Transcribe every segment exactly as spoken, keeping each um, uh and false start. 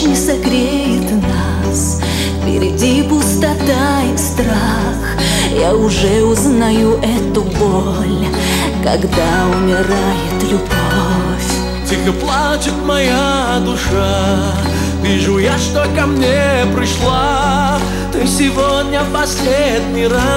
не согреет нас. Впереди пустота и страх. Я уже узнаю эту боль, когда умирает любовь. Тихо плачет моя душа, вижу я, что ко мне пришла ты сегодня в последний раз.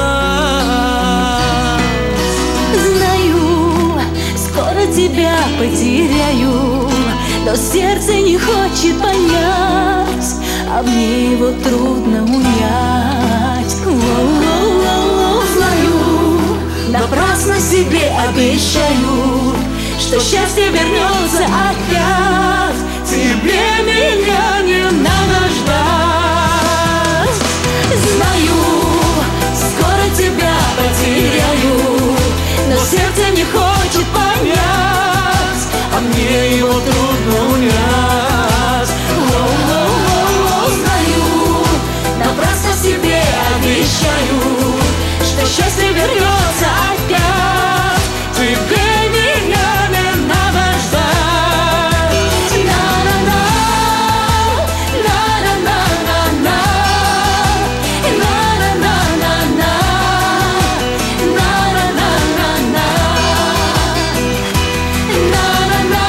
Знаю, скоро тебя потеряю, но сердце не хочет понять, а мне его трудно унять. Воу-воу-воу-воу. Знаю, напрасно себе обещаю, что счастье вернется опять. Тебе меня не надо ждать. Знаю, скоро тебя потеряю, но сердце не хочет понять, а мне его трудно унять. Воу-воу-воу-воу. Знаю, напрасно себе обещаю, что счастье вернется опять. Тебе меня не надо ждать. На-на-на, на-на-на-на-на, на-на-на-на-на, на-на-на-на-на, на-на-на,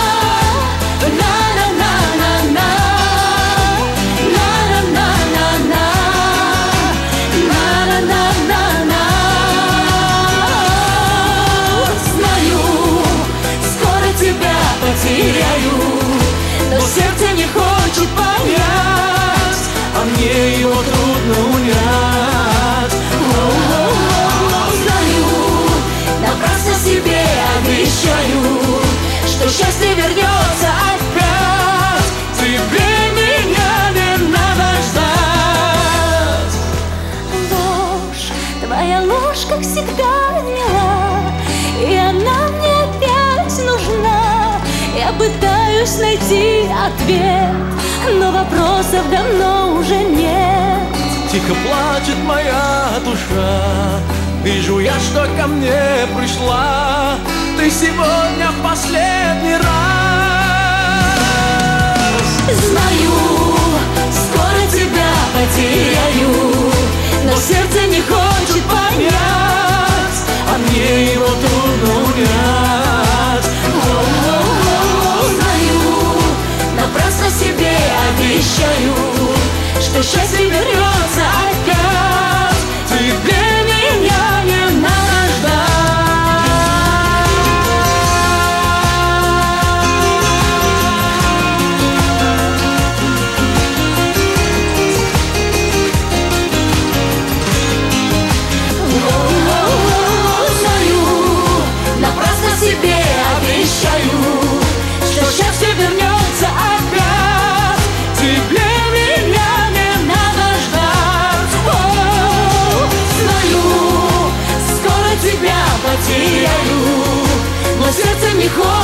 на-на-на-на-на, на-на-на-на-на, на-на-на-на. Знаю, скоро тебя потеряю, но сердце не хочет понять, А мне его трудно унять. Воу-воу-воу. Знаю, напрасно себе обещаю, что счастье вернется опять. Тебе меня не надо ждать. Ложь, твоя ложь, как всегда, мила, и она мне опять нужна. Я пытаюсь найти ответ, но вопросов давно уже нет. Тихо плачет моя душа, вижу я, что ко мне пришла ты сегодня в последний раз. Знаю, скоро тебя потеряю, но сердце не хочет понять, а мне его трудно унять. Воу-воу-воу. Знаю, напрасно себе обещаю, что счастье вернется опять. Тебе Меня не надо ждать. Воу-воу-воу. Знаю, напрасно себе обещаю, что счастье вернется опять. Тебе Меня не надо ждать. О, знаю, скоро тебя потеряю, но сердце не хочет